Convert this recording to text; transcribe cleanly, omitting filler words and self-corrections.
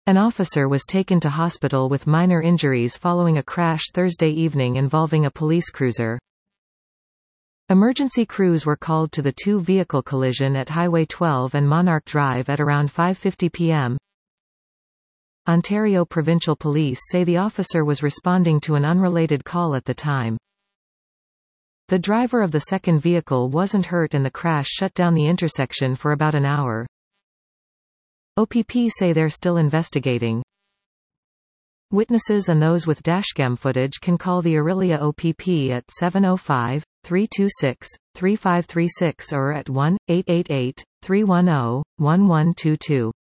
An officer was taken to hospital with minor injuries following a crash Thursday evening involving a police cruiser. Emergency crews were called to the two-vehicle collision at Highway 12 and Monarch Drive at around 5:50 p.m. Ontario Provincial Police say the officer was responding to an unrelated call at the time. The driver of the second vehicle wasn't hurt and the crash shut down the intersection for about an hour. OPP say they're still investigating. Witnesses and those with dashcam footage can call the Orillia OPP at 705-326-3536 or at 1-888-310-1122.